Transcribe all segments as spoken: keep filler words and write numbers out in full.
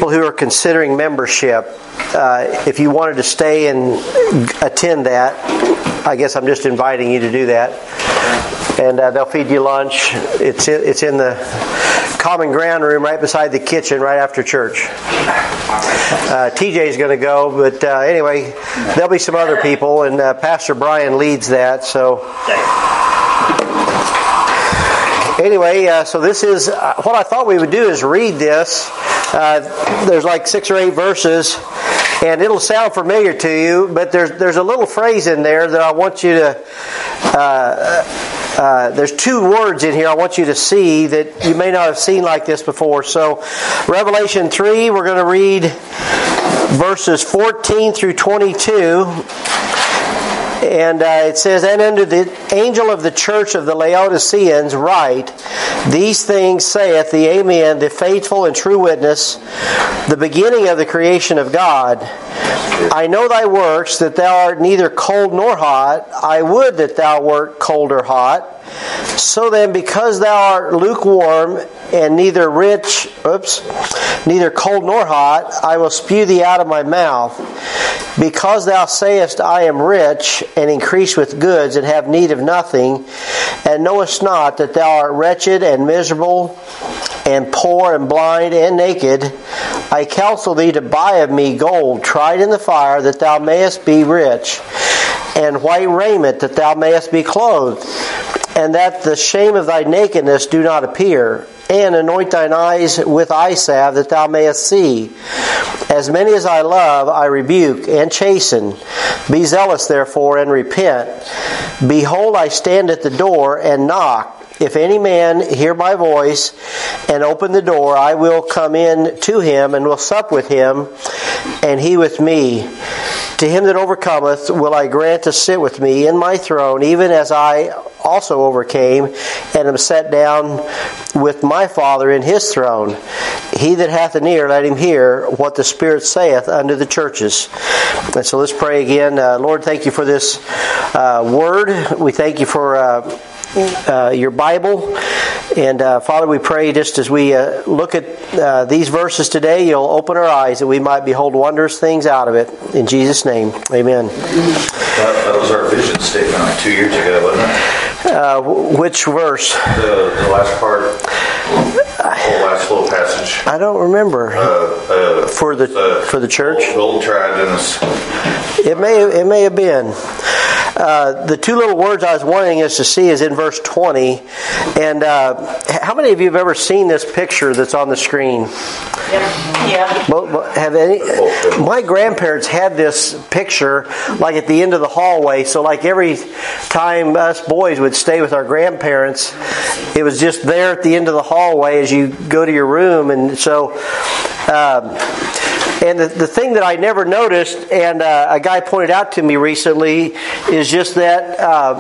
people who are considering membership. Uh, if you wanted to stay and attend that, I guess I'm just inviting you to do that. And uh, they'll feed you lunch. It's in, it's in the common ground room right beside the kitchen right after church. Uh, T J's going to go, but uh, anyway, there'll be some other people, and uh, Pastor Brian leads that. So anyway, uh, so this is uh, what I thought we would do is read this. Uh, there's like six or eight verses, and it'll sound familiar to you, but there's there's a little phrase in there that I want you to. Uh, Uh, there's two words in here I want you to see that you may not have seen like this before. So, Revelation three, we're going to read verses fourteen through twenty-two. And uh, it says, "And unto the angel of the church of the Laodiceans write, These things saith the Amen, the faithful and true witness, the beginning of the creation of God. I know thy works, that thou art neither cold nor hot. I would that thou wert cold or hot. So then, because thou art lukewarm and neither rich, oops, neither cold nor hot, I will spew thee out of my mouth. Because thou sayest, I am rich, and increase with goods, and have need of nothing, and knowest not that thou art wretched and miserable, and poor and blind and naked, I counsel thee to buy of me gold tried in the fire, that thou mayest be rich, and white raiment, that thou mayest be clothed, and that the shame of thy nakedness do not appear. And anoint thine eyes with eye salve, that thou mayest see. As many as I love, I rebuke and chasten. Be zealous, therefore, and repent. Behold, I stand at the door and knock. If any man hear my voice and open the door, I will come in to him and will sup with him, and he with me. To him that overcometh will I grant to sit with me in my throne, even as I also overcame, and am set down with my Father in his throne. He that hath an ear, let him hear what the Spirit saith unto the churches." And so let's pray again. Uh, Lord, thank you for this uh, word. We thank you for uh, uh, your Bible. And uh, Father, we pray just as we uh, look at uh, these verses today, you'll open our eyes that we might behold wondrous things out of it. In Jesus' name, amen. That, that was our vision statement like two years ago, wasn't it? Uh, which verse? The, the last part, the whole last little passage. I don't remember. Uh, uh, for the uh, for the church? Gold tried in us. It may it may have been. Uh, the two little words I was wanting us to see is in verse twenty. And uh, how many of you have ever seen this picture that's on the screen? Yeah. yeah. Well, have any? My grandparents had this picture like at the end of the hallway. So like every time us boys would stay with our grandparents, it was just there at the end of the hallway as you go to your room. And so... Um, And the, the thing that I never noticed, and uh, a guy pointed out to me recently, is just that uh,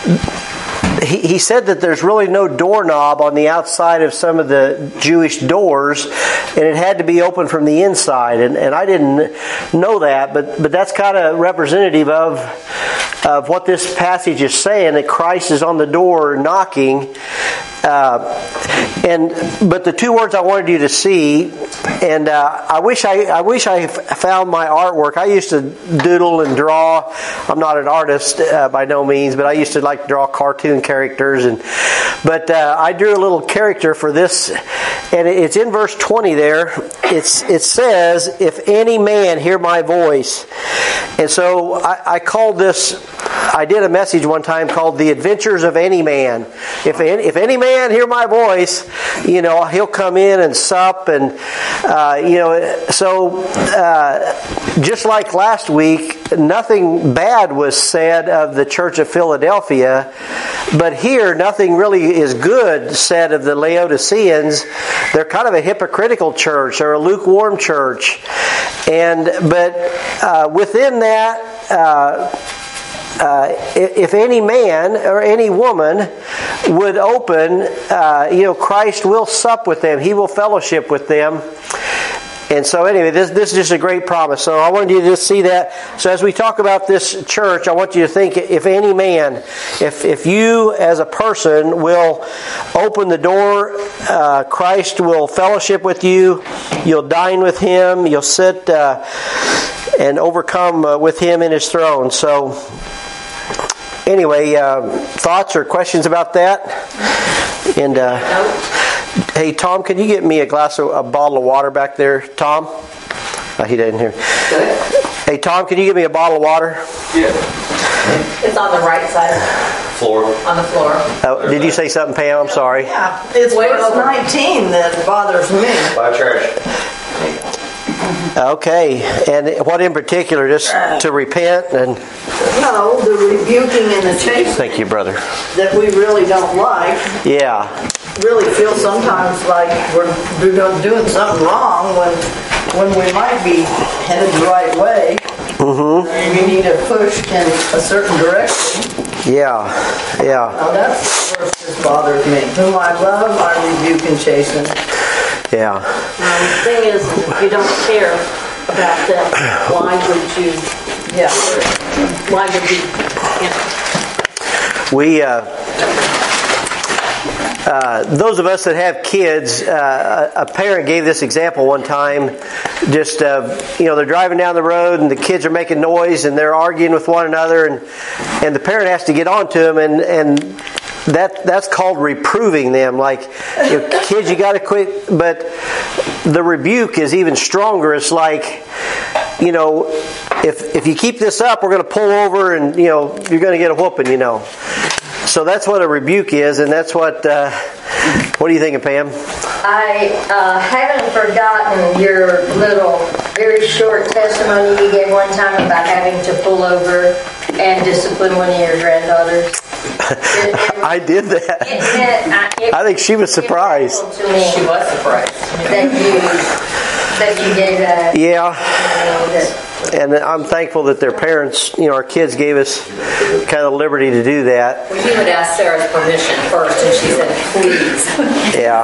he, he said that there's really no doorknob on the outside of some of the Jewish doors, and it had to be open from the inside. And, and I didn't know that, but but that's kind of representative of of what this passage is saying, that Christ is on the door knocking. Uh, and but the two words I wanted you to see, and uh, I wish I I wish I found my artwork. I used to doodle and draw. I'm not an artist uh, by no means, but I used to like to draw cartoon characters. And but uh, I drew a little character for this, and it's in verse twenty there. It's it says, "If any man hear my voice," and so I, I called this. I did a message one time called "The Adventures of Any Man." If any, if any man hear my voice, you know, he'll come in and sup, and uh, you know. So uh, just like last week, nothing bad was said of the Church of Philadelphia, but here nothing really is good said of the Laodiceans. They're kind of a hypocritical church. They're a lukewarm church, and but uh, within that. Uh, Uh, if any man or any woman would open, uh, you know, Christ will sup with them. He will fellowship with them. And so anyway, this this is just a great promise. So I wanted you to just see that. So as we talk about this church, I want you to think, if any man, if if you as a person will open the door, uh, Christ will fellowship with you. You'll dine with Him. You'll sit uh, and overcome uh, with Him in His throne. So anyway, uh, thoughts or questions about that? And uh, hey, Tom, can you get me a glass of a bottle of water back there, Tom? Oh, he didn't hear. Hey, Tom, can you give me a bottle of water? Yeah. It's on the right side, Floor. on the floor. Oh, did you say something, Pam? I'm sorry. Yeah, it's Way verse over. nineteen that bothers me. Buy trash. Okay, and what in particular? Just to repent and No, the rebuking and the chastening thank you, brother. that we really don't like. Yeah, Really feel sometimes like we're do- doing something wrong when when we might be headed the right way. Mm-hmm. And we need a push in a certain direction. yeah, yeah, Now that's the verse that bothers me. Whom I love, I rebuke and chasten. yeah. Um, the thing is, if you don't care about that, why would you, Yeah. why would you, you know, We, uh, uh, those of us that have kids, uh, a a parent gave this example one time. Just, uh, you know, they're driving down the road and the kids are making noise and they're arguing with one another, and and the parent has to get on to them, and and that that's called reproving them. Like, you know, kids, you got to quit. But the rebuke is even stronger. It's like, you know, if if you keep this up, we're going to pull over, and you know, you're going to get a whooping. You know. So that's what a rebuke is, and that's what. Uh, what are you thinking, Pam? I uh, haven't forgotten your little, very short testimony you gave one time about having to pull over and discipline one of your granddaughters. It, it, I did that. it meant, I, it, I think she was surprised. it to me she was surprised. that you that you gave that. Yeah. You know, that, And I'm thankful that their parents, you know, our kids gave us kind of liberty to do that. Well, you would ask Sarah's permission first, and she said, please. Yeah.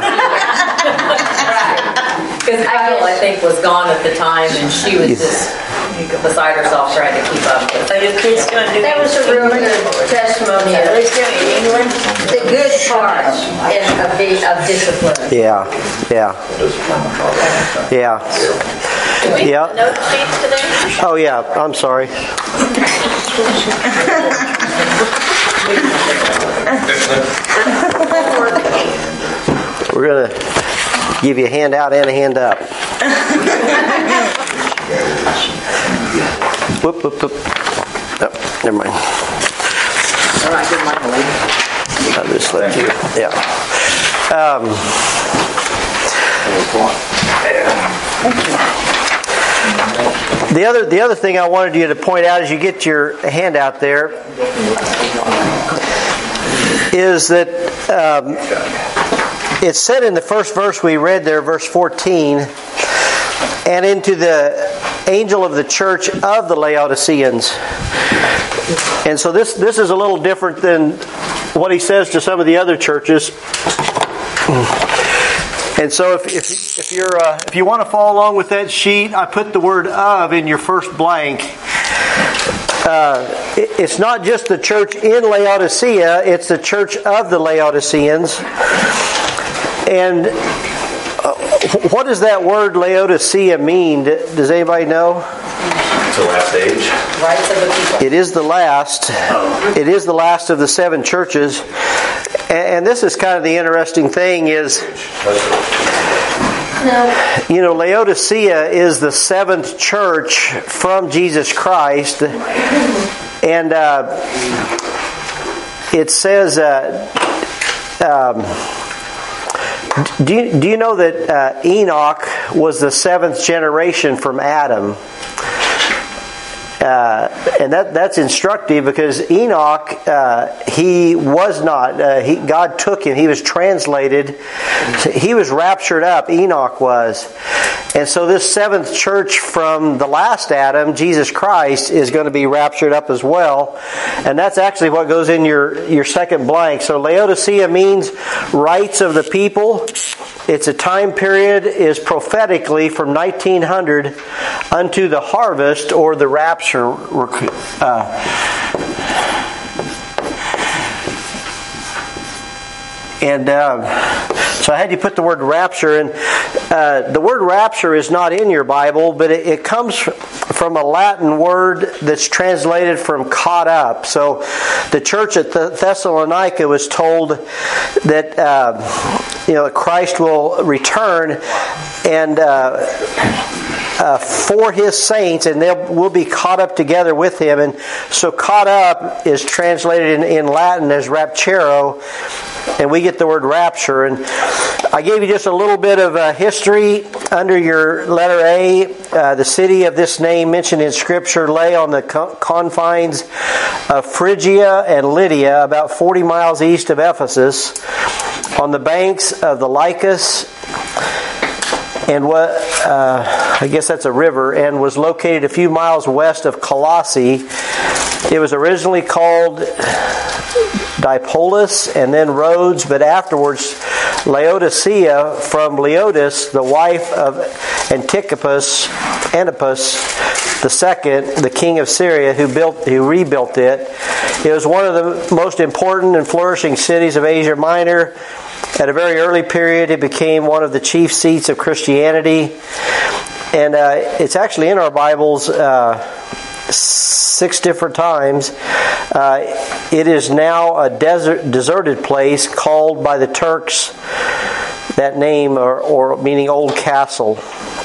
Because Kyle, I think, was gone at the time, and she was just beside herself trying to keep up with Are your kids going to do that was a real good testimony. Are they still in England? The good part in, of, the, of discipline. Yeah. Yeah. Yeah. Do we Yeah. have note sheets today? Oh, yeah. I'm sorry. We're going to give you a hand out and a hand up. Whoop, whoop, whoop. Oh, never mind. All right, good morning, lady. I'll just let you. Yeah. Um, the other, the other thing I wanted you to point out as you get your hand out there is that um, it's said in the first verse we read there, verse fourteen, and into the angel of the church of the Laodiceans. And so this this is a little different than what he says to some of the other churches. And so if if, if you're uh, if you want to follow along with that sheet, I put the word "of" in your first blank. Uh, it, it's not just the church in Laodicea; it's the church of the Laodiceans. And uh, what does that word Laodicea mean? Does anybody know? It's the last age. Rights of the people. It is the last. It is the last of the seven churches. And this is kind of the interesting thing is, you know, Laodicea is the seventh church from Jesus Christ. And uh, it says, uh, um, do, you, do you know that uh, Enoch was the seventh generation from Adam? Uh, and that that's instructive because Enoch, uh, he was not. Uh, he, God took him. He was translated. He was raptured up. Enoch was. And so this seventh church from the last Adam, Jesus Christ, is going to be raptured up as well. And that's actually what goes in your, your second blank. So Laodicea means rights of the people. Its a time period is prophetically from nineteen hundred unto the harvest or the rapture. Uh, And uh, so I had you put the word rapture, and uh, the word rapture is not in your Bible, but it, it comes from a Latin word that's translated from caught up. So the church at Thessalonica was told that uh, you know Christ will return and uh, uh, for His saints, and they will be caught up together with Him. And so caught up is translated in, in Latin as rapturo. And we get the word rapture. And I gave you just a little bit of uh, history under your letter A. Uh, the city of this name mentioned in Scripture lay on the confines of Phrygia and Lydia, about forty miles east of Ephesus, on the banks of the Lycus, and what uh, I guess that's a river, and was located a few miles west of Colossae. It was originally called Dipolis and then Rhodes, but afterwards Laodicea, from Leotis, the wife of Antipas, Antipas the second, the king of Syria, who built, who rebuilt it. It was one of the most important and flourishing cities of Asia Minor. At a very early period, it became one of the chief seats of Christianity, and uh, it's actually in our Bibles uh, six different times. Uh, it is now a desert, deserted place called by the Turks that name, or, or meaning old castle.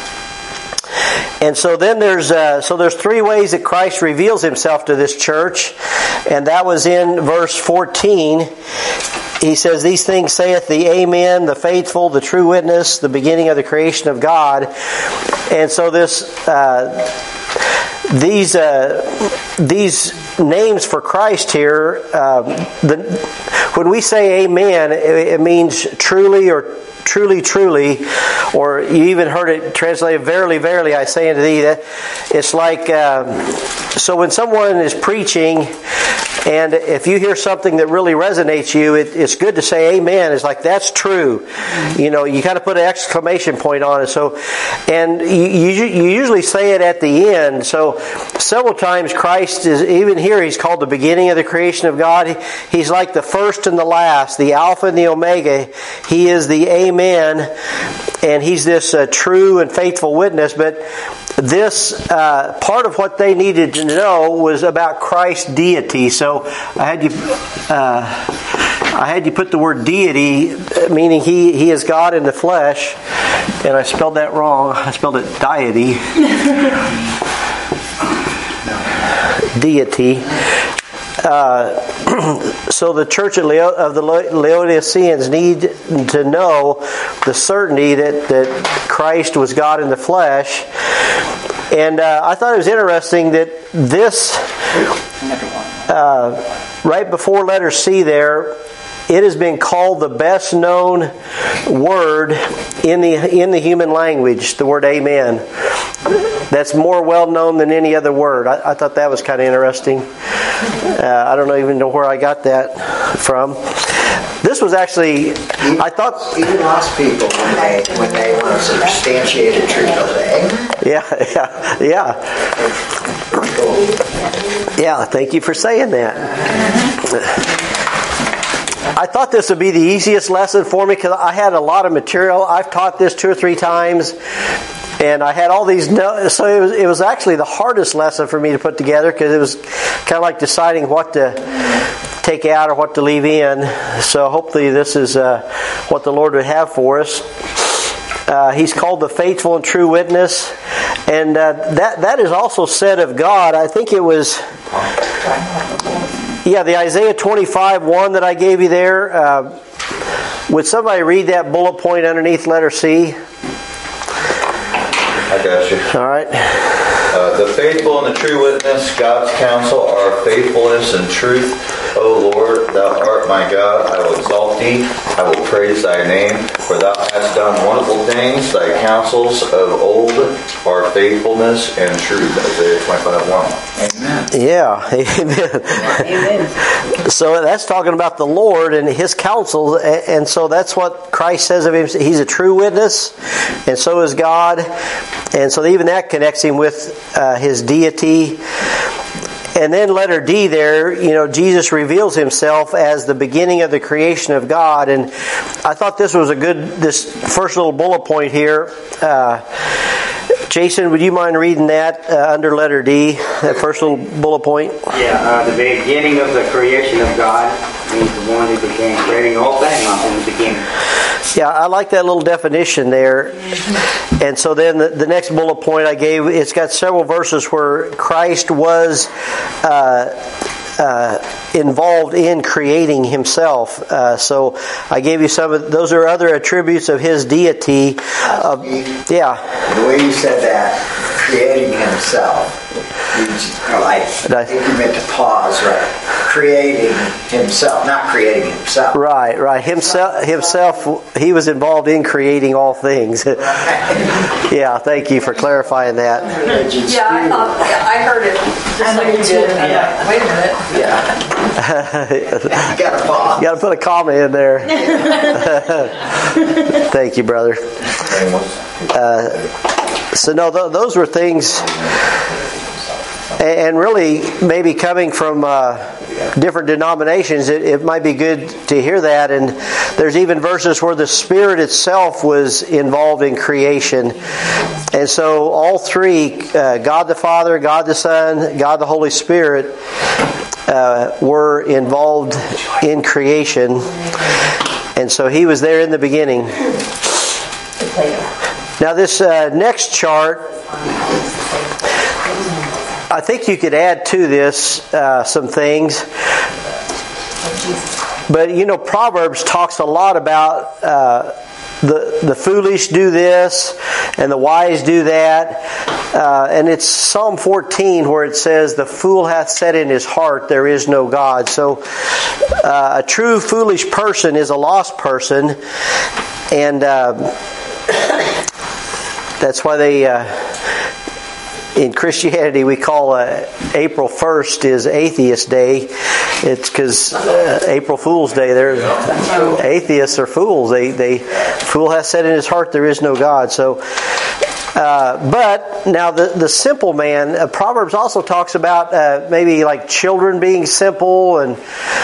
And so then there's uh, so there's three ways that Christ reveals Himself to this church, and that was in verse fourteen. He says, "These things saith the Amen, the faithful, the true witness, the beginning of the creation of God." And so this, uh, these, uh, these names for Christ here, uh, the, when we say Amen, it, it means truly or truly, truly, or you even heard it translated, verily, verily, I say unto thee. That it's like, um, so when someone is preaching, and if you hear something that really resonates you, it, it's good to say amen. It's like, that's true. You know, you kind of put an exclamation point on it. So, and you, you, you usually say it at the end. So several times Christ is, even here, He's called the beginning of the creation of God. He, he's like the first and the last, the Alpha and the Omega. He is the Amen, and He's this uh, true and faithful witness. But this uh, part of what they needed to know was about Christ's deity. So I had you, uh, I had you put the word deity, meaning He He is God in the flesh, and I spelled that wrong. I spelled it deity. Deity. Uh, so the church of, Leo, of the Laodiceans need to know the certainty that, that Christ was God in the flesh. And uh, I thought it was interesting that this, uh, right before letter C there, it has been called the best known word in the in the human language, the word amen. That's more well known than any other word. I, I thought that was kind of interesting. Uh, I don't even know where I got that from. This was actually, I thought... Even lost people, when they, when they want to substantiate a truth, they'll say, amen. Yeah, yeah, yeah. Yeah, thank you for saying that. I thought this would be the easiest lesson for me because I had a lot of material. I've taught this two or three times, and I had all these notes. So it was, it was actually the hardest lesson for me to put together because it was kind of like deciding what to take out or what to leave in. So hopefully this is uh, what the Lord would have for us. Uh, he's called the faithful and true witness, and uh, that that is also said of God. I think it was, yeah, the Isaiah twenty-five one that I gave you there. Uh, would somebody read that bullet point underneath letter C? I got you. All right. Uh, the faithful and the true witness, God's counsel, are faithfulness and truth. O Lord, thou art my God, I will exalt thee, I will praise thy name, for thou hast done wonderful things, thy counsels of old are faithfulness and truth. Isaiah twenty-five one. Amen. Yeah, amen. Amen. So that's talking about the Lord and His counsel, and so that's what Christ says of Him. He's a true witness, and so is God, and so even that connects Him with uh, His deity. And then letter D there, you know, Jesus reveals Himself as the beginning of the creation of God. And I thought this was a good, this first little bullet point here. Uh, Jason, would you mind reading that uh, under letter D, that first little bullet point? Yeah, uh, the beginning of the creation of God means the one who began creating all things in the beginning. Yeah, I like that little definition there. And so then the, the next bullet point I gave, it's got several verses where Christ was uh, uh, involved in creating Himself. Uh, so I gave you some of those are other attributes of His deity. Uh, yeah. The way you said that, creating Himself, you just, I, I think you meant to pause, right? Creating Himself, not creating Himself. Right, right. Himself, himself, He was involved in creating all things. Yeah, thank you for clarifying that. Yeah, I thought, yeah, I heard it just like you did. And I'm like, wait a minute. Yeah. You gotta pause. You got to put a comma in there. Thank you, brother. Uh, so no, th- those were things, and really maybe coming from uh, different denominations, it, it might be good to hear that. And there's even verses where the Spirit itself was involved in creation. And so all three, uh, God the Father, God the Son, God the Holy Spirit, uh, were involved in creation. And so He was there in the beginning. Now this uh, next chart, I think you could add to this uh, some things. But you know, Proverbs talks a lot about uh, the the foolish do this and the wise do that. Uh, and it's Psalm fourteen where it says, "The fool hath said in his heart, there is no God." So uh, a true foolish person is a lost person. And uh, that's why they... Uh, in Christianity, we call uh, April first is Atheist Day. It's because uh, April Fool's Day. They're atheists are fools. They they fool hath said in his heart there is no God. So, uh, but now the the simple man. Uh, Proverbs also talks about uh, maybe like children being simple and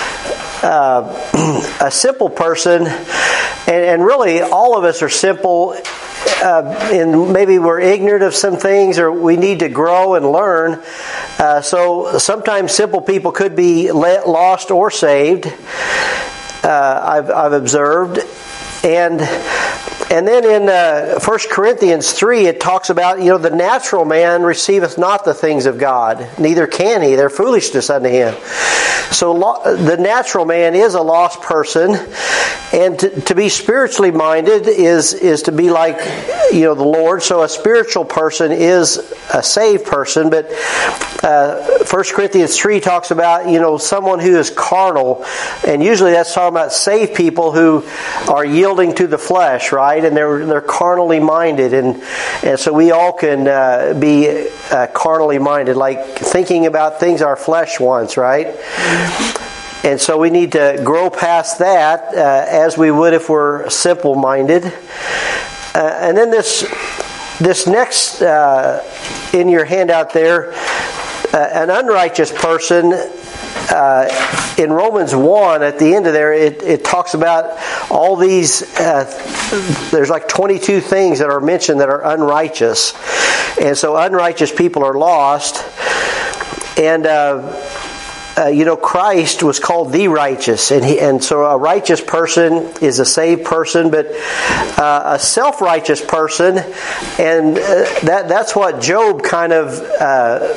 uh, a simple person, and, and really all of us are simple. Uh, and maybe we're ignorant of some things, or we need to grow and learn. Uh, so sometimes simple people could be let, lost or saved. Uh, I've, I've observed, and and then in uh, First Corinthians three, it talks about, you know, the natural man receiveth not the things of God, neither can he; they're foolishness unto him. So lo- the natural man is a lost person, and to, to be spiritually minded is is to be like, you know, the Lord. So a spiritual person is a saved person. But uh, First Corinthians three talks about, you know, someone who is carnal, and usually that's talking about saved people who are yielding to the flesh, right? And they're they're carnally minded, and and so we all can uh, be uh, carnally minded, like thinking about things our flesh wants, right? And so we need to grow past that uh, as we would if we're simple-minded. Uh, and then this this next uh, in your handout there, uh, an unrighteous person. Uh, in Romans one, at the end of there, it, it talks about all these, uh, there's like twenty-two things that are mentioned that are unrighteous. And so unrighteous people are lost. And, uh, uh, you know, Christ was called the righteous. And, he, and so a righteous person is a saved person, but uh, a self-righteous person, and uh, that that's what Job kind of... Uh,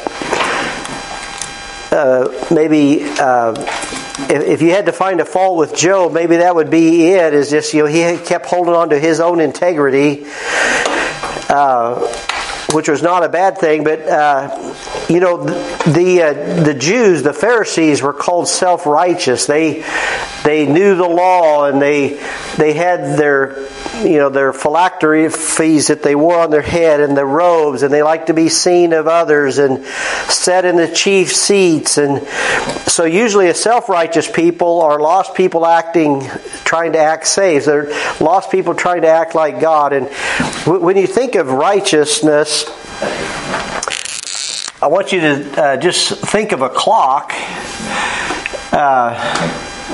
Uh, maybe uh, if, if you had to find a fault with Job, maybe that would be it. Is just, you know, he kept holding on to his own integrity, uh, which was not a bad thing. But uh, you know, the the, uh, the Jews, the Pharisees, were called self-righteous. They they knew the law, and they they had their you know their phylacteries that they wore on their head and the robes, and they liked to be seen of others and sat in the chief seats. And so usually a self-righteous people are lost people acting, trying to act safe. They're lost people trying to act like God. And when you think of righteousness, I want you to uh, just think of a clock. Uh,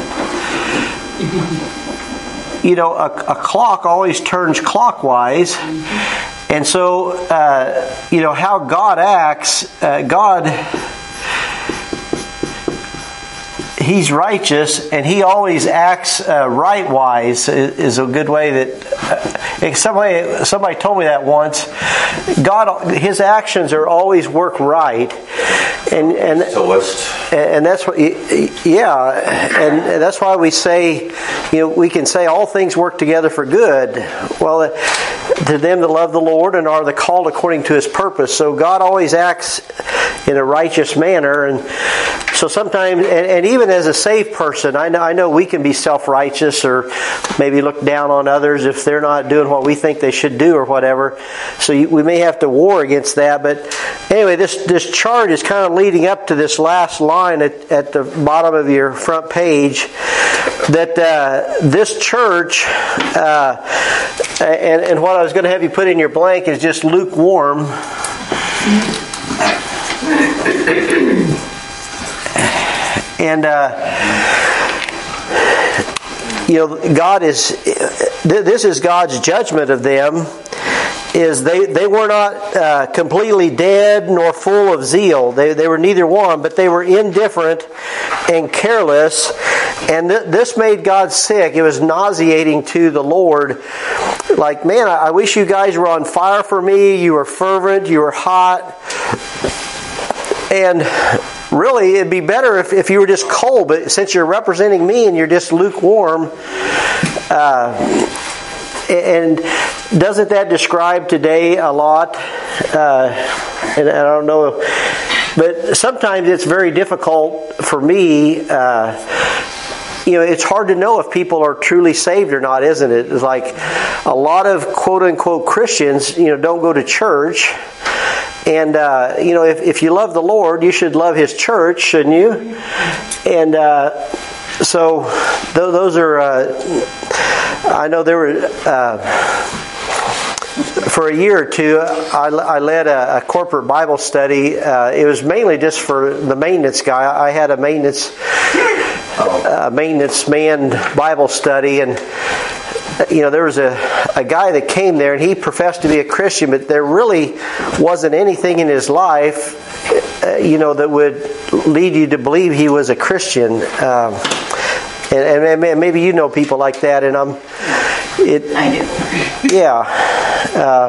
you know, a, a clock always turns clockwise. And so, uh, you know, how God acts, uh, God, He's righteous, and He always acts uh, right-wise is a good way that... Uh, somebody, somebody told me that once. God, His actions are always work right. And and, and that's what, yeah, and that's why we say, you know, we can say all things work together for good. Well, to them that love the Lord and are the called according to His purpose. So God always acts in a righteous manner. And so sometimes, and, and even as a saved person, I know, I know we can be self-righteous or maybe look down on others if they're not doing what we think they should do or whatever. So you, we may have to war against that. But anyway, this, this chart is kind of leading up to this last line at, at the bottom of your front page, that uh, this church, uh, and, and what I was going to have you put in your blank is just lukewarm. And, uh, you know, God is, this is God's judgment of them, is they, they were not uh, completely dead nor full of zeal. They, they were neither one, but they were indifferent and careless. And th- this made God sick. It was nauseating to the Lord. Like, man, I, I wish you guys were on fire for me. You were fervent. You were hot. And really, it'd be better if, if you were just cold. But since you're representing me and you're just lukewarm, uh, and doesn't that describe today a lot? Uh, and I don't know, but sometimes it's very difficult for me. Uh, you know, it's hard to know if people are truly saved or not, isn't it? It's like a lot of quote unquote Christians, you know, don't go to church. And, uh, you know, if, if you love the Lord, you should love His church, shouldn't you? And uh, so th- those are, uh, I know there were, uh, for a year or two, I, I led a, a corporate Bible study. Uh, it was mainly just for the maintenance guy. I had a maintenance, uh, maintenance man Bible study, and you know, there was a, a guy that came there and he professed to be a Christian, but there really wasn't anything in his life, uh, you know, that would lead you to believe he was a Christian. Um, and, and maybe you know people like that, and I'm. It, I do. Yeah. Uh,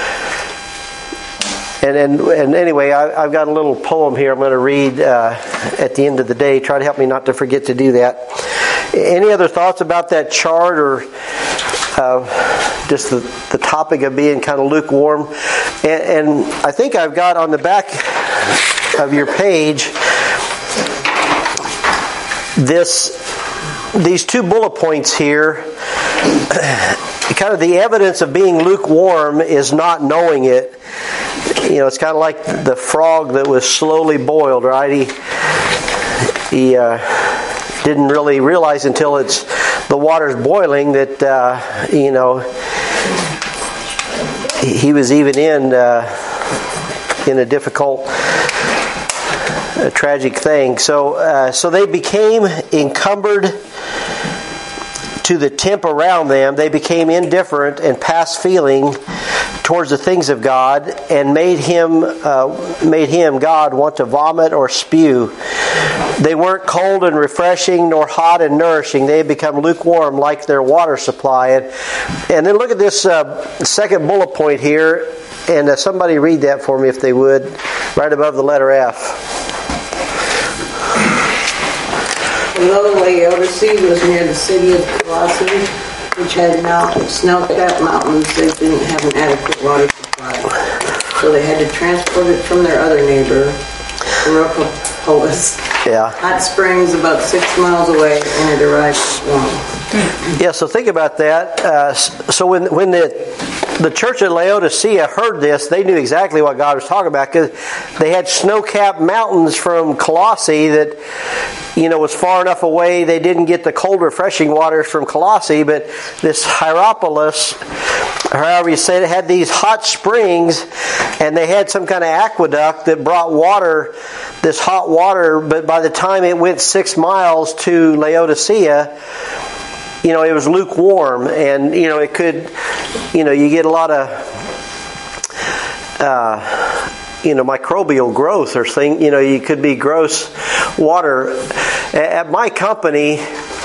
and, and and anyway, I, I've got a little poem here I'm going to read uh, at the end of the day. Try to help me not to forget to do that. Any other thoughts about that chart, or uh, just the, the topic of being kind of lukewarm? And, and I think I've got on the back of your page this these two bullet points here. Kind of the evidence of being lukewarm is not knowing it. You know, it's kind of like the frog that was slowly boiled, right? He he. Uh, Didn't really realize until it's the water's boiling that uh, you know he, he was even in uh, in a difficult, a tragic thing. So uh, so they became encumbered to the temp around them. They became indifferent and past feeling towards the things of God, and made him uh, made him God want to vomit or spew. They weren't cold and refreshing, nor hot and nourishing. They had become lukewarm like their water supply. And, and then look at this uh, second bullet point here, and uh, somebody read that for me if they would, right above the letter F. Another way out to sea was near the city of Colossae, which had mount, snow-capped mountains that didn't have an adequate water supply. so they had to transport it from their other neighbor, Hierapolis. Yeah. Hot Springs, about six miles away, and it arrived warm. Yeah, so think about that. Uh, so when when the the church at Laodicea heard this, they knew exactly what God was talking about, because they had snow-capped mountains from Colossae that, you know, was far enough away they didn't get the cold, refreshing waters from Colossae, but this Hierapolis, however you say it, had these hot springs, and they had some kind of aqueduct that brought water, this hot water, but by the time it went six miles to Laodicea, you know, it was lukewarm, and, you know, it could, you know, you get a lot of, uh, you know, microbial growth or thing, you know, you could be gross water. At my company,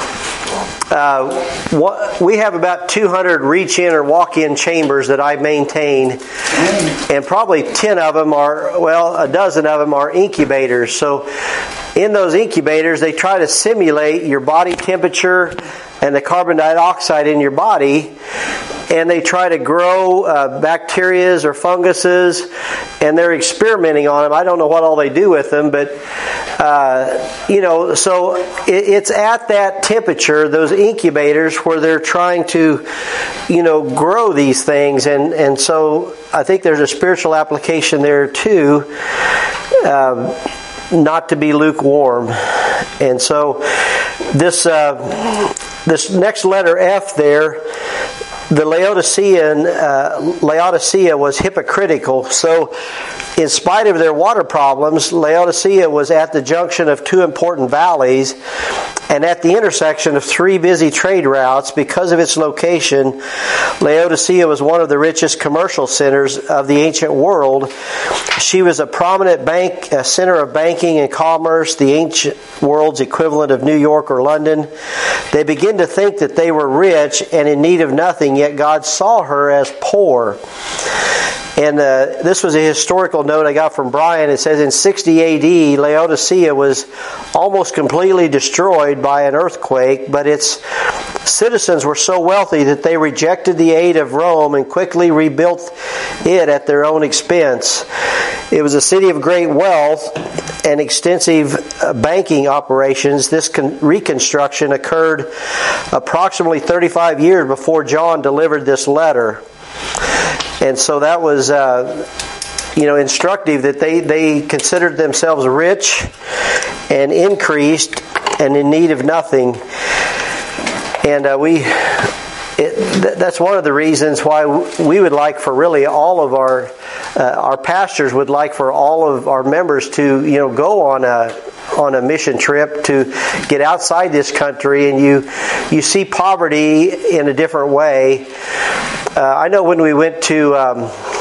uh, what, we have about two hundred reach-in or walk-in chambers that I maintain, and probably ten of them are, well, a dozen of them are incubators. So in those incubators, they try to simulate your body temperature and the carbon dioxide in your body, and they try to grow uh, bacterias or funguses, and they're experimenting on them. I don't know what all they do with them, but uh, you know, so it, it's at that temperature, those incubators, where they're trying to, you know, grow these things, and and so I think there's a spiritual application there too. Um, not to be lukewarm. And so this uh, this next letter F there, the Laodicean uh, Laodicea was hypocritical. So in spite of their water problems, Laodicea was at the junction of two important valleys and at the intersection of three busy trade routes. Because of its location, Laodicea was one of the richest commercial centers of the ancient world. She was a prominent bank, a center of banking and commerce, the ancient world's equivalent of New York or London. They began to think that they were rich and in need of nothing, yet God saw her as poor. And uh, this was a historical note I got from Brian. It says in sixty A D, Laodicea was almost completely destroyed by an earthquake, but its citizens were so wealthy that they rejected the aid of Rome and quickly rebuilt it at their own expense. It was a city of great wealth and extensive banking operations. This con- reconstruction occurred approximately thirty-five years before John delivered this letter. And so that was, uh, you know, instructive that they, they considered themselves rich and increased and in need of nothing. And uh, we, it, th- that's one of the reasons why we would like for really all of our, uh, our pastors would like for all of our members to, you know, go on a, on a mission trip to get outside this country, and you, you see poverty in a different way. Uh, I know when we went to, um,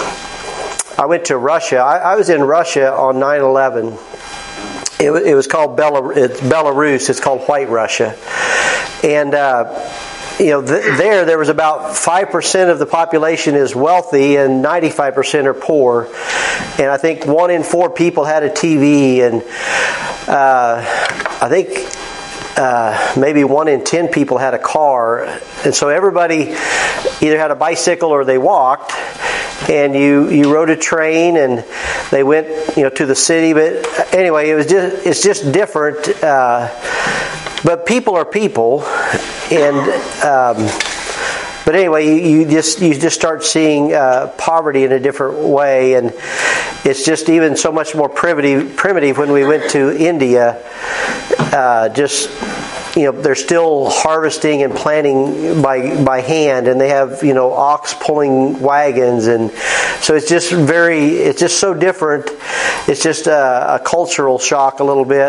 I went to Russia. I, I was in Russia on nine eleven. It, it was called Belar- it's Belarus. It's called White Russia. And, uh, you know, th- there, there was about five percent of the population is wealthy and ninety-five percent are poor. And I think one in four people had a T V, and uh, I think Uh, maybe one in ten people had a car, and so everybody either had a bicycle or they walked. And you, you rode a train, and they went, you know, to the city. But anyway, it was just it's just different. Uh, but people are people, and um, but anyway, you, you just you just start seeing uh, poverty in a different way, and it's just even so much more primitive. Primitive when we went to India. Uh, just, you know, they're still harvesting and planting by by hand, and they have, you know, ox pulling wagons, and so it's just very, it's just so different. It's just a, a cultural shock a little bit,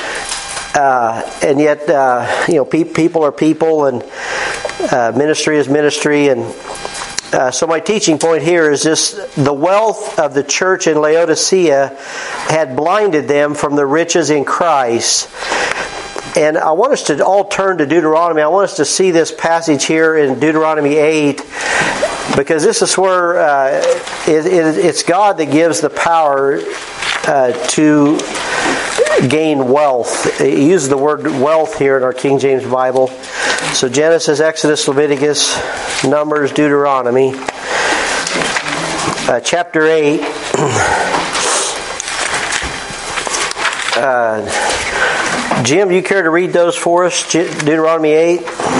uh, and yet, uh, you know, pe- people are people, and uh, ministry is ministry, and uh, so my teaching point here is just the wealth of the church in Laodicea had blinded them from the riches in Christ. And I want us to all turn to Deuteronomy. I want us to see this passage here in Deuteronomy eight, because this is where uh, it, it, it's God that gives the power uh, to gain wealth. He uses the word wealth here in our King James Bible. So Genesis, Exodus, Leviticus, Numbers, Deuteronomy. Uh, chapter eight. uh, Jim, do you care to read those for us? Deuteronomy eight?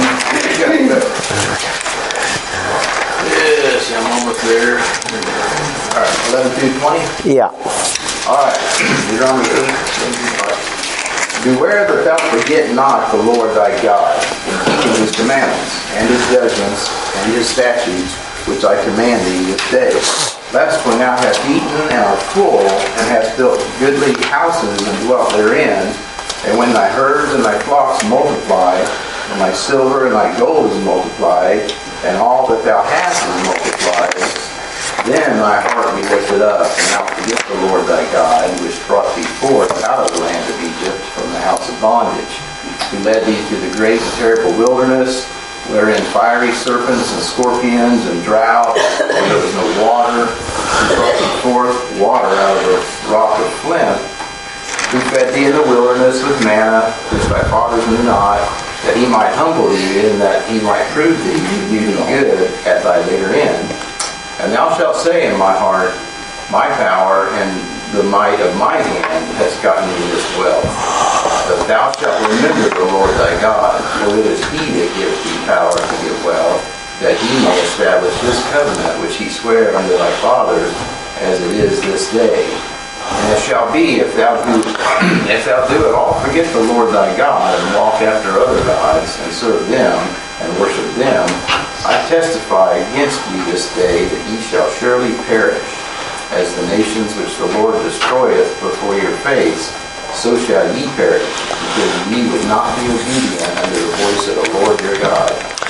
Yes, I'm almost there. All right, eleven through twenty? Yeah. All right, Deuteronomy eight, eleven through twenty. Beware that thou forget not the Lord thy God, in keeping his commandments, and his judgments, and his statutes, which I command thee this day. Lest when thou hast eaten and art full, and hast built goodly houses and dwelt therein, and when thy herds and thy flocks multiply, and thy silver and thy gold is multiplied, and all that thou hast is multiplied, then thy heart be lifted up, and thou forget the Lord thy God, which brought thee forth out of the land of Egypt from the house of bondage, who led thee through the great and terrible wilderness, wherein fiery serpents and scorpions and drought, and there was no water, who brought thee forth water out of the rock of flint, who fed thee in the wilderness with manna, which thy fathers knew not, that he might humble thee, and that he might prove thee to do thee good at thy later end. And thou shalt say in my heart, my power and the might of my hand has gotten me this wealth. But thou shalt remember the Lord thy God, for it is he that gives thee power to get wealth, that he may establish his covenant which he sware unto thy fathers, as it is this day. And it shall be, if thou do if thou do at all forget the Lord thy God, and walk after other gods, and serve them, and worship them, I testify against you this day that ye shall surely perish. As the nations which the Lord destroyeth before your face, so shall ye perish, because ye would not be obedient unto the voice of the Lord your God.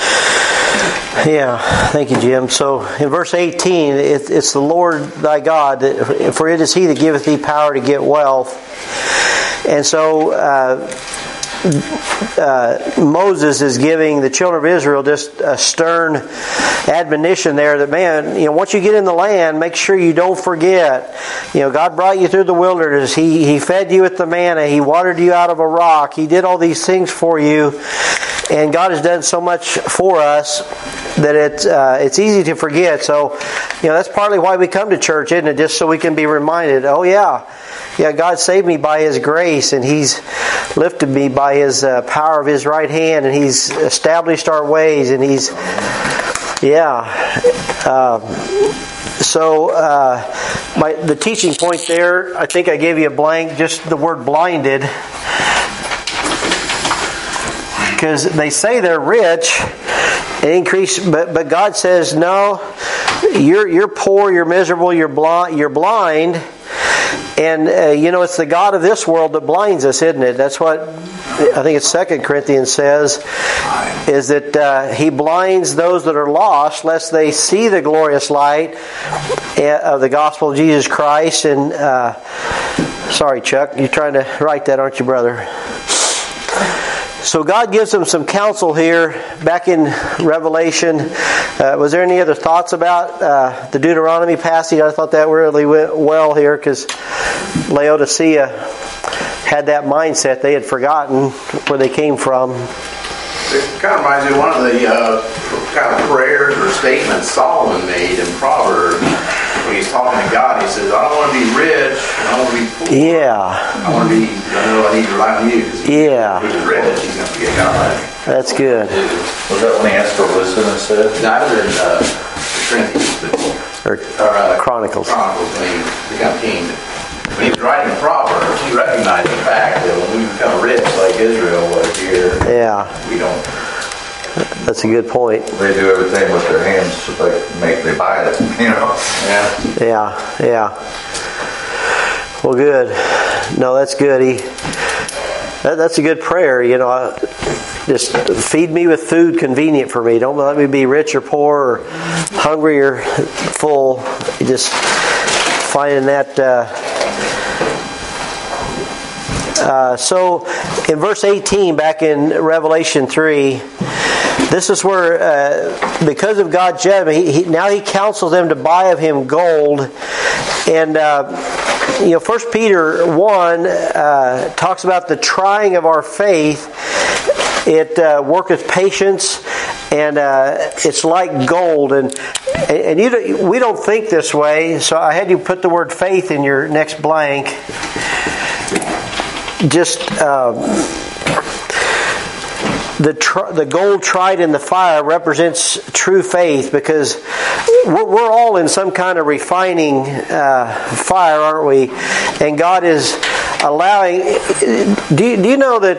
Yeah, thank you, Jim. So in verse eighteen, it, it's the Lord thy God, that, for it is he that giveth thee power to get wealth. And so uh, uh, Moses is giving the children of Israel just a stern admonition there that, man, you know, once you get in the land, make sure you don't forget. You know, God brought you through the wilderness. He He fed you with the manna. He watered you out of a rock. He did all these things for you. And God has done so much for us that it's uh, it's easy to forget. So, you know, that's partly why we come to church, isn't it? Just so we can be reminded, oh yeah, yeah, God saved me by His grace, and He's lifted me by His uh, power of His right hand, and He's established our ways, and He's, yeah. Um, so, uh, my the teaching point there, I think I gave you a blank, just the word blinded. Because they say they're rich and increase, but but God says no. You're you're poor. You're miserable. You're blind. You're blind. And uh, you know, it's the God of this world that blinds us, isn't it? That's what I think it's Second Corinthians says, is that uh, He blinds those that are lost, lest they see the glorious light of the gospel of Jesus Christ. And uh, sorry, Chuck, you're trying to write that, aren't you, brother? So God gives them some counsel here back in Revelation. Uh, was there any other thoughts about uh, the Deuteronomy passage? I thought that really went well here because Laodicea had that mindset. They had forgotten where they came from. It kind of reminds me of one of the uh, kind of prayers or statements Solomon made in Proverbs. When he's talking to God, he says, I don't want to be rich, I don't want to be poor. Yeah. I want to be, I know I need to rely on you. Yeah. If he's rich, he's going to forget God. That's good. Was that when he asked for wisdom instead? Not in uh, Corinthians, but Or, or uh, Chronicles. Chronicles, when he became king. When he was writing Proverbs, he recognized the fact that when we become rich like Israel was here, Yeah. we don't. That's a good point. They do everything with their hands, so they make they buy it, you know. Yeah. Yeah, yeah. Well, good. No, that's good. He, that, that's a good prayer. You know, I, just feed me with food convenient for me. Don't let me be rich or poor or hungry or full. Just finding that. Uh, uh, so, in verse eighteen, back in Revelation three. This is where, uh, because of God's judgment, he, he, now He counsels them to buy of Him gold. And, uh, you know, First Peter one uh, talks about the trying of our faith. It uh, worketh patience, and uh, it's like gold. And and you, we don't think this way, so I had you put the word faith in your next blank. Just um, the tr- the gold tried in the fire represents true faith, because we're, we're all in some kind of refining uh, fire, aren't we? And God is allowing. Do you, do you know that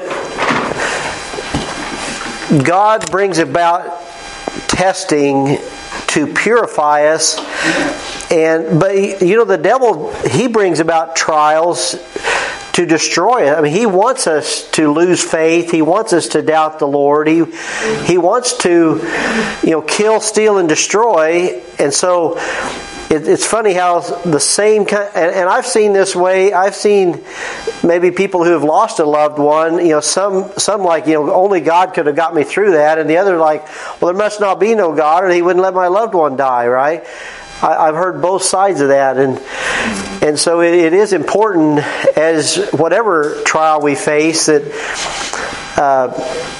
God brings about testing to purify us? And but you know, the devil, he brings about trials to destroy it. I mean, he wants us to lose faith. He wants us to doubt the Lord. He he wants to, you know, kill, steal, and destroy. And so it, it's funny how the same kind. And, and I've seen this way. I've seen maybe people who have lost a loved one. You know, some some like, you know, only God could have got me through that, and the other like, well, there must not be no God, or He wouldn't let my loved one die, right? I, I've heard both sides of that, and and so it, it is important, as whatever trial we face, that uh,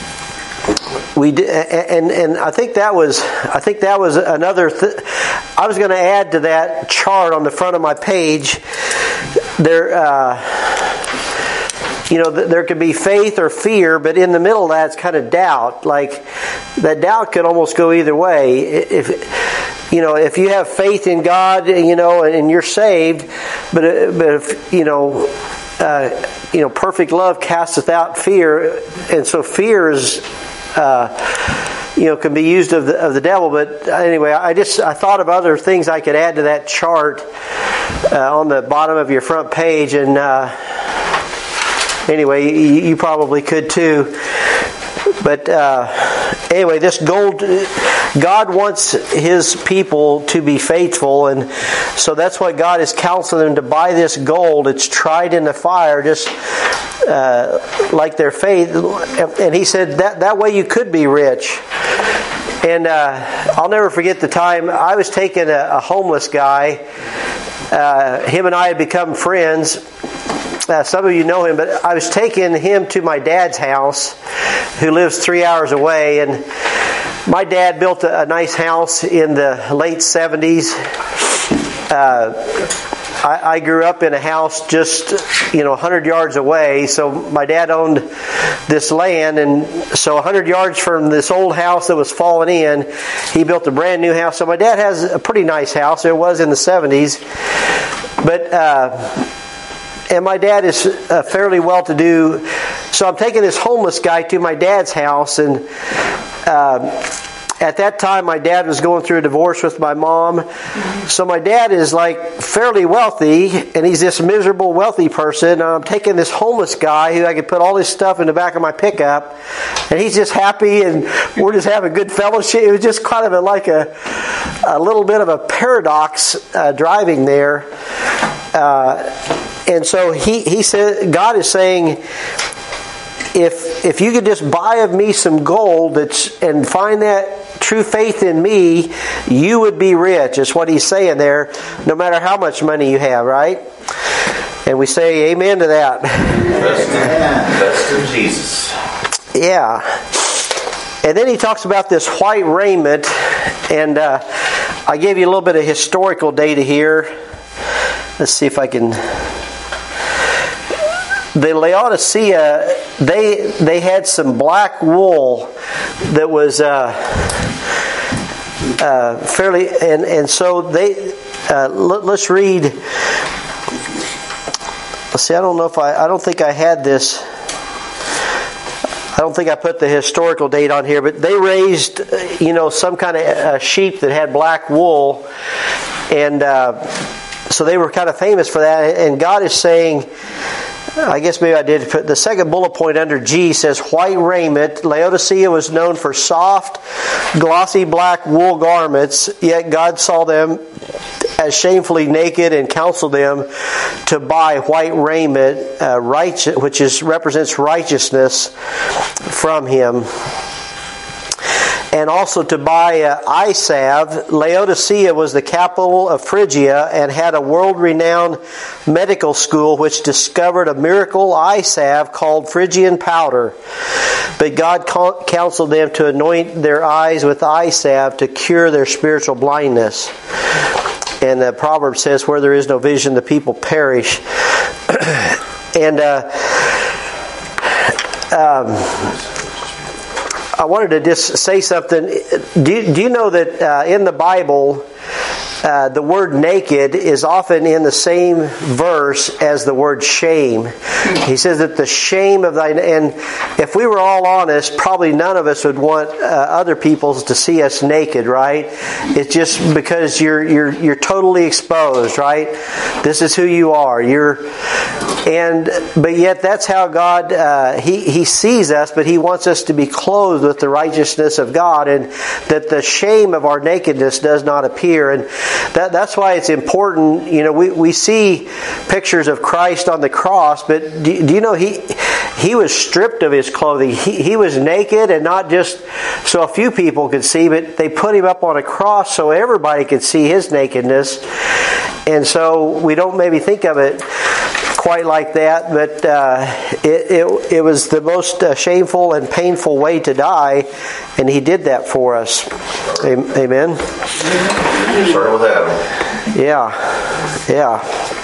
we d- and and I think that was I think that was another. Th- I was going to add to that chart on the front of my page. There, uh, you know, there could be faith or fear, but in the middle of that, it's kind of doubt. Like that doubt could almost go either way. If you know, if you have faith in God, you know, and you're saved, but but if you know, uh, you know, perfect love casteth out fear, and so fear is, uh, you know, can be used of the of the devil. But anyway, I just I thought of other things I could add to that chart uh, on the bottom of your front page, and uh, anyway, you, you probably could too. But uh, anyway, this gold, God wants His people to be faithful, and so that's why God is counseling them to buy this gold. It's tried in the fire, just uh, like their faith. And He said that that way you could be rich. And uh, I'll never forget the time I was taking a, a homeless guy. Uh, him and I had become friends. Uh, some of you know him, but I was taking him to my dad's house, who lives three hours away. And my dad built a, a nice house in the late seventies. Uh, I, I grew up in a house just, you know, one hundred yards away. So my dad owned this land, and so one hundred yards from this old house that was falling in, he built a brand new house. So my dad has a pretty nice house. It was in the seventies. But... Uh, And my dad is uh, fairly well-to-do, so I'm taking this homeless guy to my dad's house. And uh, at that time, my dad was going through a divorce with my mom. So my dad is like fairly wealthy, and he's this miserable wealthy person. And I'm taking this homeless guy who I could put all his stuff in the back of my pickup, and he's just happy, and we're just having good fellowship. It was just kind of a, like a a little bit of a paradox uh, driving there. Uh, And so he, he said, God is saying, if if you could just buy of me some gold that's, and find that true faith in me, you would be rich. That's what He's saying there, no matter how much money you have, right? And we say amen to that. Rest in, rest in Jesus. Yeah. And then He talks about this white raiment, and uh, I gave you a little bit of historical data here. Let's see if I can... The Laodicea, they they had some black wool that was uh, uh, fairly, and and so they. Uh, let, let's read. Let's see. I don't know if I. I don't think I had this. I don't think I put the historical date on here, but they raised, you know, some kind of uh, sheep that had black wool, and uh, so they were kind of famous for that. And God is saying, I guess maybe I did put the second bullet point under G says white raiment. Laodicea was known for soft, glossy black wool garments, yet God saw them as shamefully naked and counseled them to buy white raiment, uh, righteous, which is represents righteousness from Him. And also to buy uh, eye salve. Laodicea was the capital of Phrygia and had a world-renowned medical school which discovered a miracle eye salve called Phrygian powder. but God counseled them to anoint their eyes with eye salve to cure their spiritual blindness. And the proverb says, where there is no vision, the people perish. and uh, um, I wanted to just say something. Do you, do you know that uh, in the Bible, Uh, the word naked is often in the same verse as the word shame. He says that the shame of thine... And if we were all honest, probably none of us would want uh, other people to see us naked, right? It's just because you're you're you're totally exposed, right? This is who you are. You're... And but yet that's how God uh, he he sees us, but He wants us to be clothed with the righteousness of God, and that the shame of our nakedness does not appear. And that that's why it's important. You know, we, we see pictures of Christ on the cross, but do, do you know he he was stripped of his clothing. He he was naked, and not just so a few people could see, but they put him up on a cross so everybody could see his nakedness. And so we don't maybe think of it quite like that, but uh, it, it it was the most uh, shameful and painful way to die, and He did that for us. Amen. Start with Adam. Yeah, yeah.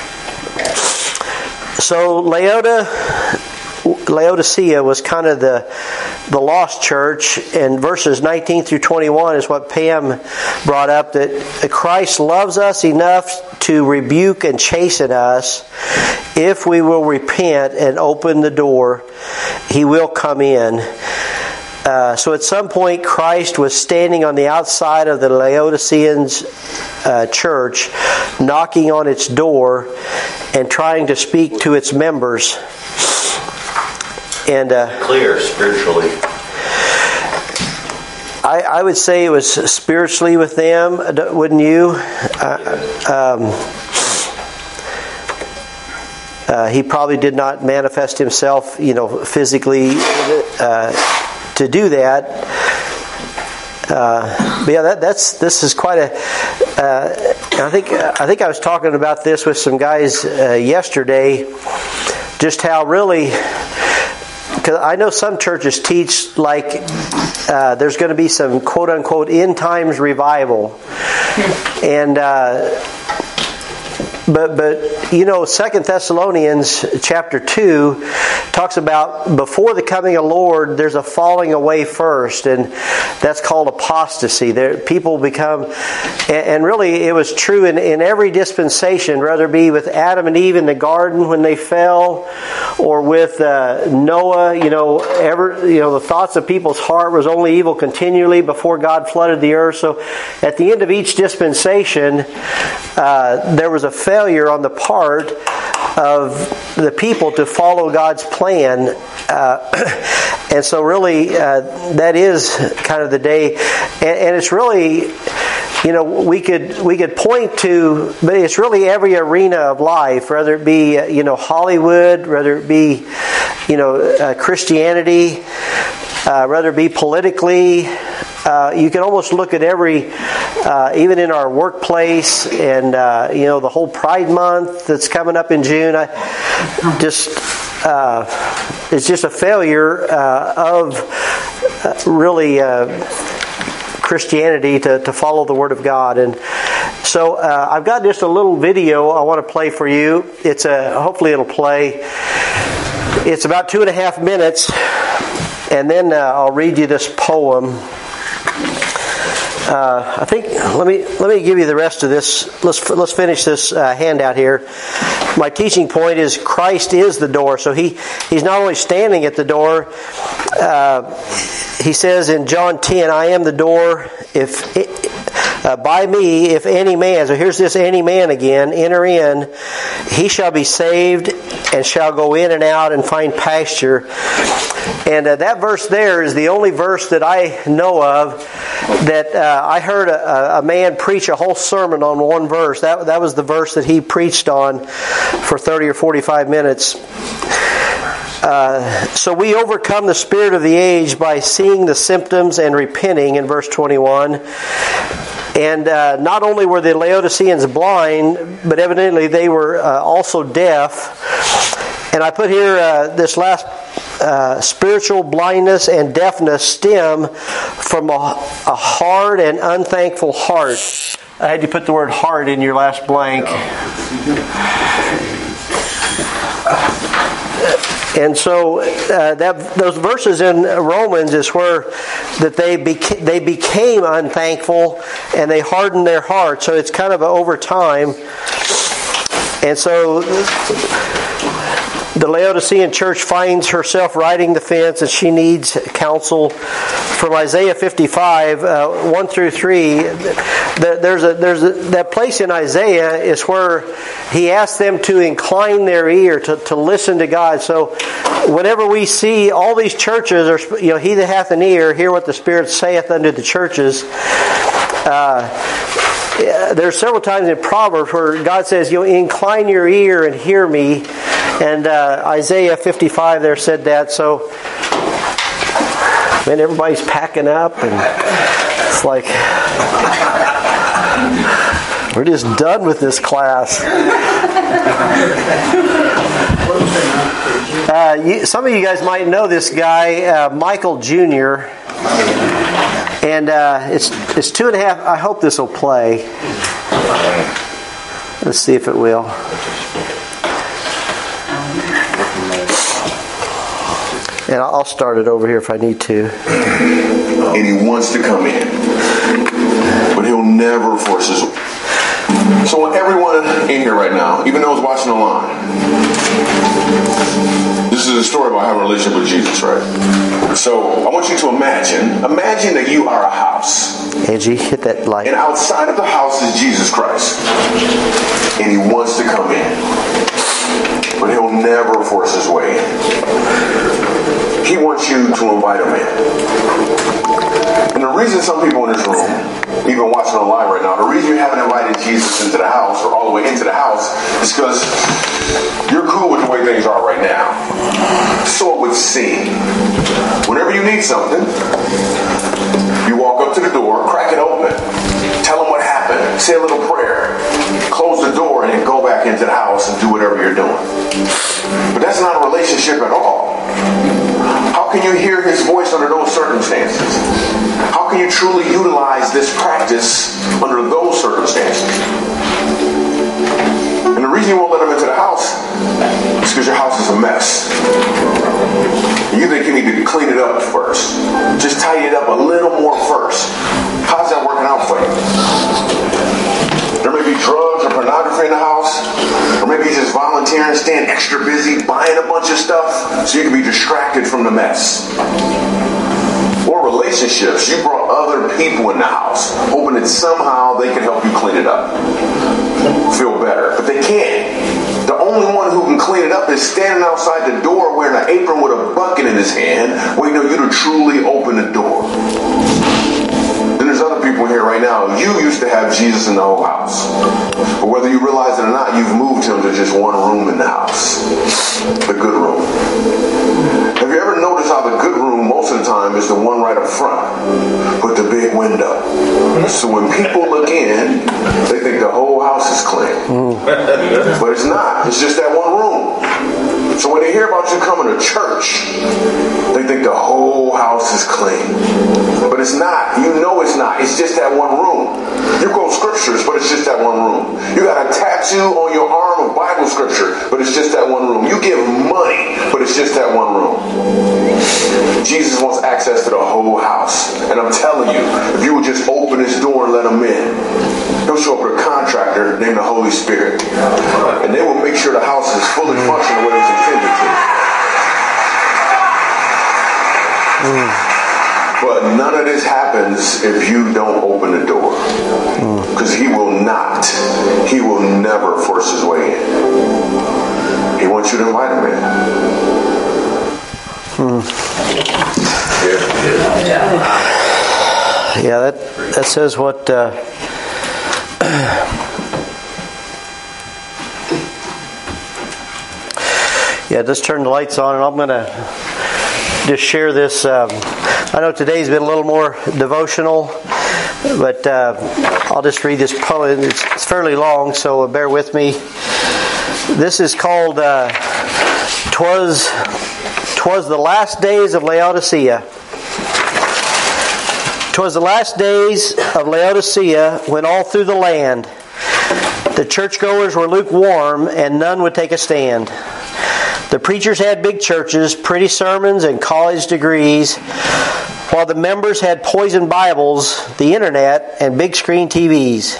So Laodicea, Laodicea was kind of the the lost church, and verses nineteen through twenty-one is what Pam brought up, that Christ loves us enough to rebuke and chasten us. If we will repent and open the door, He will come in. Uh, so at some point, Christ was standing on the outside of the Laodiceans uh, church, knocking on its door and trying to speak to its members. And uh, clear spiritually. I, I would say it was spiritually with them, wouldn't you? Uh, um, uh, he probably did not manifest himself, you know, physically uh, to do that. Uh, but yeah, that, that's this is quite a. Uh, I think I think I was talking about this with some guys uh, yesterday. Just how really. Because I know some churches teach like uh, there's going to be some quote-unquote end times revival, and uh, but but you know Second Thessalonians chapter two talks about before the coming of the Lord, there's a falling away first, and that's called apostasy. There, people become, and, and really it was true in, in every dispensation, whether it be with Adam and Eve in the garden when they fell, or with uh, Noah. You know, ever you know the thoughts of people's heart was only evil continually before God flooded the earth. So, at the end of each dispensation, uh, there was a failure on the part of the people to follow God's plan, uh, and so really uh, that is kind of the day, and, and it's really, you know, we could we could point to, but it's really every arena of life, whether it be uh, you know Hollywood, whether it be you know uh, Christianity, uh, whether it be politically. Uh, you can almost look at every, uh, even in our workplace, and uh, you know the whole Pride Month that's coming up in June. I just uh, it's just a failure uh, of uh, really uh, Christianity to, to follow the Word of God. And so uh, I've got just a little video I want to play for you. It's a hopefully it'll play. It's about two and a half minutes, and then uh, I'll read you this poem. Uh, I think let me let me give you the rest of this. Let's let's finish this uh, handout here. My teaching point is Christ is the door. So he he's not only standing at the door. Uh, he says in John ten, "I am the door. If it, uh, by me, if any man," so here's this any man again, enter in, he shall be saved and shall go in and out and find pasture. And uh, that verse there is the only verse that I know of that uh, I heard a, a man preach a whole sermon on one verse. That that was the verse that he preached on for thirty or forty-five minutes. Uh, so we overcome the spirit of the age by seeing the symptoms and repenting in verse twenty-one. And uh, not only were the Laodiceans blind, but evidently they were uh, also deaf. And I put here uh, this last uh, spiritual blindness and deafness stem from a, a hard and unthankful heart. I had you put the word heart in your last blank. And so uh, that those verses in Romans is where that they beca- they became unthankful and they hardened their heart. So it's kind of over time. And so the Laodicean church finds herself riding the fence, and she needs counsel. From Isaiah fifty-five, uh, one through three, there's a there's a, that place in Isaiah is where he asks them to incline their ear to, to listen to God. So whenever we see all these churches, are, you know, he that hath an ear, hear what the Spirit saith unto the churches. Uh, There's several times in Proverbs where God says, "You know, incline your ear and hear me," and uh, Isaiah fifty-five there said that. So, man, everybody's packing up, and it's like we're just done with this class. Uh, you, some of you guys might know this guy, uh, Michael Junior And uh, it's it's two and a half. I hope this will play. Let's see if it will. And I'll start it over here if I need to. And he wants to come in, but he'll never force his way. So I want everyone in here right now, even those watching online, this is a story about having a relationship with Jesus, right? So I want you to imagine, imagine that you are a house. Angie, hit that light. And outside of the house is Jesus Christ. And he wants to come in, but he'll never force his way in. He wants you to invite him in. And the reason some people in this room, even watching online right now, the reason you haven't invited Jesus into the house or all the way into the house is because you're cool with the way things are right now. So it would seem. Whenever you need something, you walk up to the door, crack it open, tell them what happened, say a little prayer, close the door, and then go back into the house and do whatever you're doing. But that's not a relationship at all. How can you hear his voice under those circumstances? How can you truly utilize this practice under those circumstances? And the reason you won't let him into the house is because your house is a mess. You think you need to clean it up first. Just tidy it up a little more first. How's that working out for you? There may be drugs or pornography in the house, or maybe you're just volunteering, staying extra busy, buying a bunch of stuff so you can be distracted from the mess. Or relationships. You brought other people in the house, hoping that somehow they can help you clean it up. Feel better. But they can't. The only one who can clean it up is standing outside the door wearing an apron with a bucket in his hand, waiting on you to truly open the door. Then there's other people here right now. You used to have Jesus in the whole house. But whether you realize it or not, you've moved him to just one room in the house. The good room. Have you ever noticed how the good room most of the time is the one right up front with the big window? So when people look in, they think the whole house is clean. But it's not. It's just that one room. So when they hear about you coming to church, they think the whole house is clean. But it's not. You know it's not. It's just that one room. You quote scriptures, but it's just that one room. You got a tattoo on your arm of Bible scripture, but it's just that one room. You give money, but it's just that one room. Jesus wants access to the whole house. And I'm telling you, if you would just open his door and let him in, he'll show up with a contractor named the Holy Spirit. And they will make sure the house is fully functioning the way it's intended to. Mm. But none of this happens if you don't open the door. Because mm. he will not, he will never force his way in. He wants you to invite him in. Hmm. Yeah, that that says what. Uh, yeah, just turn the lights on, and I'm gonna just share this. Um, I know today's been a little more devotional, but uh, I'll just read this poem. It's, it's fairly long, so bear with me. This is called uh, "Twas Twas the Last Days of Laodicea." "'Twas the last days of Laodicea, when all through the land the churchgoers were lukewarm, and none would take a stand. The preachers had big churches, pretty sermons, and college degrees, while the members had poisoned Bibles, the internet, and big screen T Vs.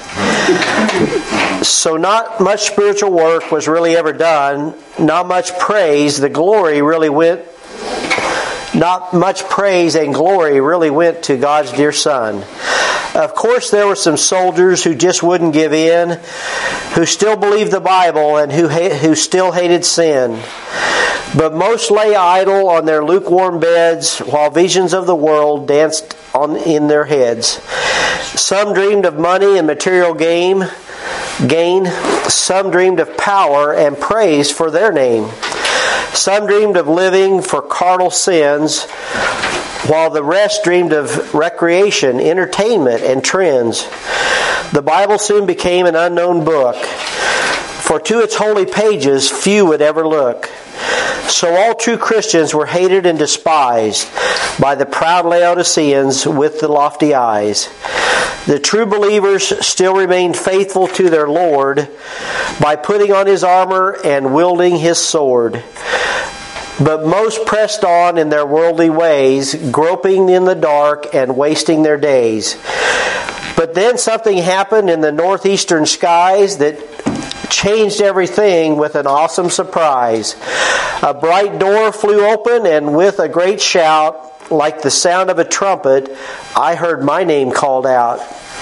So not much spiritual work was really ever done, not much praise, the glory really went Not much praise and glory really went to God's dear Son. Of course, there were some soldiers who just wouldn't give in, who still believed the Bible, and who ha- who still hated sin. But most lay idle on their lukewarm beds, while visions of the world danced on in their heads. Some dreamed of money and material gain, gain. Some dreamed of power and praise for their name. Some dreamed of living for carnal sins, while the rest dreamed of recreation, entertainment, and trends. The Bible soon became an unknown book, for to its holy pages few would ever look. So all true Christians were hated and despised by the proud Laodiceans with the lofty eyes. The true believers still remained faithful to their Lord by putting on His armor and wielding His sword. But most pressed on in their worldly ways, groping in the dark and wasting their days. But then something happened in the northeastern skies that changed everything with an awesome surprise. A bright door flew open, and with a great shout, like the sound of a trumpet, I heard my name called out.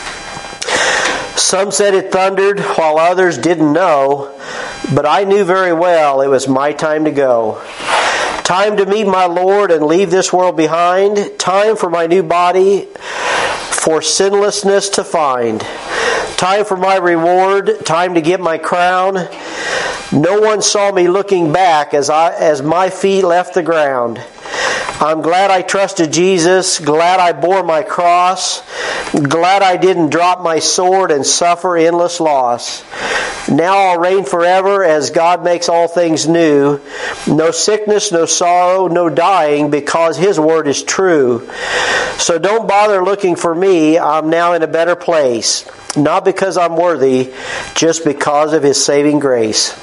Some said it thundered, while others didn't know, but I knew very well it was my time to go. Time to meet my Lord and leave this world behind. Time for my new body, for sinlessness to find. Time for my reward. Time to get my crown. No one saw me looking back as I as my feet left the ground. I'm glad I trusted Jesus, glad I bore my cross, glad I didn't drop my sword and suffer endless loss. Now I'll reign forever as God makes all things new. No sickness, no sorrow, no dying, because His word is true. So don't bother looking for me. I'm now in a better place. Not because I'm worthy, just because of His saving grace.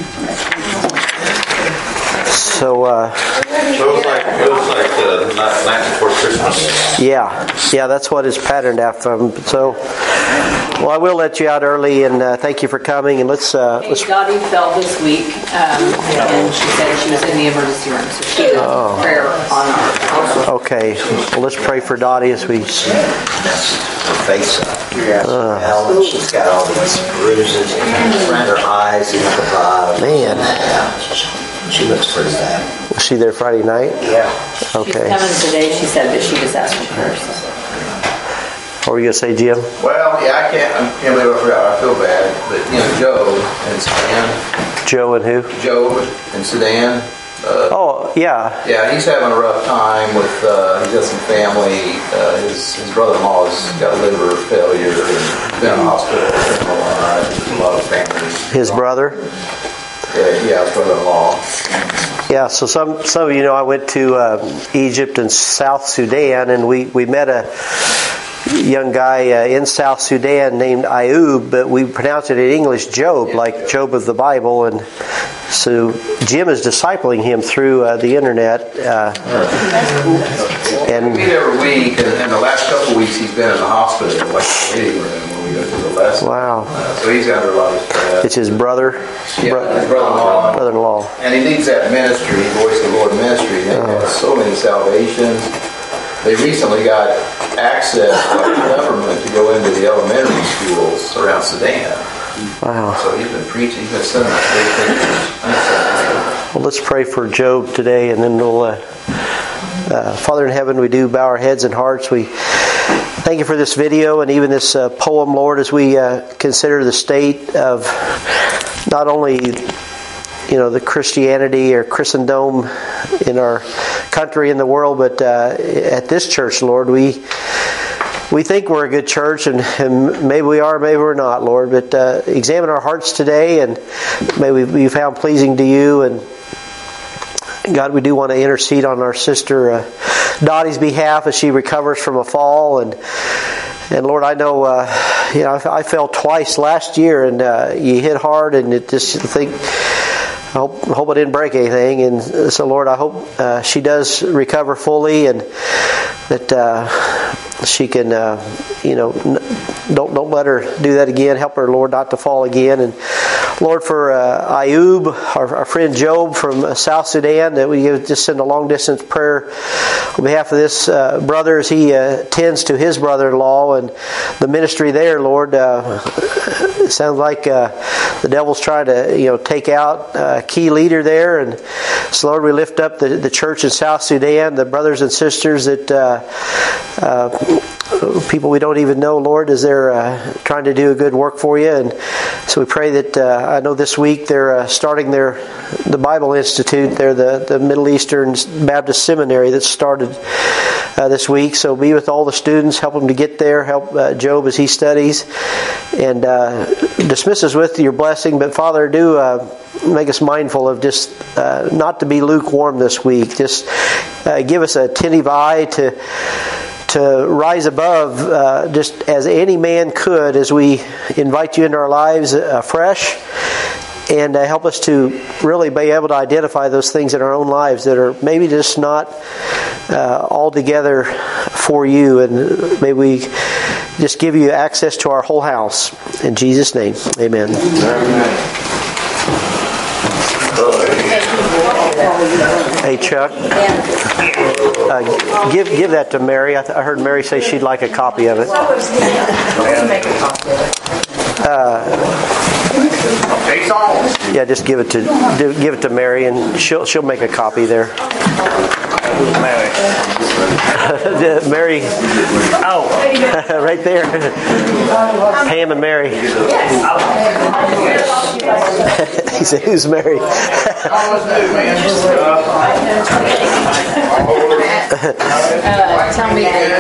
So, uh... So it was like, it was like the night before Christmas. Yeah, yeah, that's what it's patterned after. So, well, I will let you out early, and uh, thank you for coming. And let's. Uh, let's... Dottie fell this week, um, and she said she was in the emergency room, so she did oh. prayer on our. Okay, well, let's pray for Dottie as we. Her face up. Uh, Ellen, she's got all these bruises around her eyes and the bottom. Man. Yeah. She looks pretty bad. Was she there Friday night? Yeah. Okay. She's coming today. She said that she just asked for prayers. What were you going to say, Jim? Well, yeah, I can't, I can't believe I forgot. I feel bad. But, you know, Joe and Sudan. Joe and who? Joe and Sudan. Uh, oh, yeah. Yeah, he's having a rough time with, uh, he's got some family. Uh, his, his brother-in-law has got liver failure and been in the hospital for a lot. A lot of family. His brother? Yeah, yeah, his brother-in-law. Yeah, so some some of you know I went to uh, Egypt and South Sudan, and we, we met a young guy uh, in South Sudan named Ayub, but we pronounce it in English Job, like Job of the Bible. And so Jim is discipling him through uh, the internet. Uh, and we meet every week, and, and the last couple of weeks he's been in the hospital, like the waiting room when we go through the lesson. Wow. Uh, so he's under a lot of stress. It's his brother? Yeah, Bro- his brother-in-law. Brother-in-law. And he leads that ministry, Voice of the Lord ministry. They uh-huh. have so many salvations. They recently got access by the government to go into the elementary schools around Sudan. Wow. So he's been preaching, he's been sending us great pictures. Well, let's pray for Job today, and then we'll... Uh, uh, Father in heaven, we do bow our heads and hearts. We thank you for this video and even this uh, poem, Lord, as we uh, consider the state of not only... you know, the Christianity or Christendom in our country and the world, but uh, at this church, Lord, we we think we're a good church, and, and maybe we are, maybe we're not, Lord. But uh, examine our hearts today, and may we be found pleasing to you. And God, we do want to intercede on our sister uh, Dottie's behalf as she recovers from a fall. And and Lord, I know, uh, you know, I, I fell twice last year, and uh, you hit hard, and it just I think. I hope, hope I didn't break anything, and so Lord, I hope uh, she does recover fully, and that uh, she can, uh, you know, don't don't let her do that again. Help her, Lord, not to fall again. And Lord, for uh, Ayub, our, our friend Job from uh, South Sudan, that we just send a long distance prayer on behalf of this uh, brother as he uh, tends to his brother-in-law and the ministry there. Lord, uh, it sounds like uh, the devil's trying to, you know, take out a key leader there. And so, Lord, we lift up the, the church in South Sudan, the brothers and sisters that uh, uh, people we don't even know, Lord, as they're uh, trying to do a good work for you. And so we pray that uh, I know this week they're uh, starting their the Bible Institute. They're the, the Middle Eastern Baptist Seminary that started uh, this week. So be with all the students, help them to get there, help uh, Job as he studies, and uh, dismiss us with your blessing. But Father, do uh, make us mindful of just uh, not to be lukewarm this week. Just uh, give us a attentive eye to to rise above uh, just as any man could as we invite you into our lives afresh, and uh, help us to really be able to identify those things in our own lives that are maybe just not uh, altogether for you, and may we just give you access to our whole house. In Jesus' name, amen. Amen. Hey Chuck, uh, give give that to Mary. I, th- I heard Mary say she'd like a copy of it. Uh, yeah, just give it to do, give it to Mary, and she'll she'll make a copy there. Mary, Mary, oh, right there, Pam and Mary. He said, "Who's Mary?" uh, tell me.